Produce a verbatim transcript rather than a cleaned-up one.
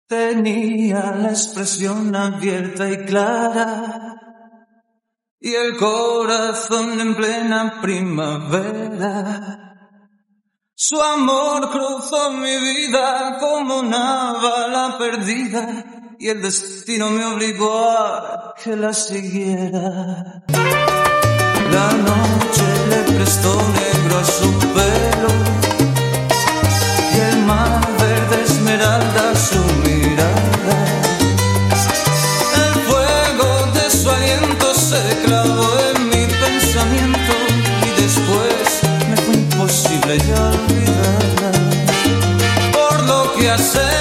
Tenía la expresión abierta y clara y el corazón en plena primavera. Su amor cruzó mi vida como una bala perdida y el destino me obligó a que la siguiera. La noche le prestó negro a su pelo y el mar verde esmeralda su mirada. El fuego de su aliento se clavó en mi pensamiento y después me fue imposible ya olvidarla. Por lo que hacer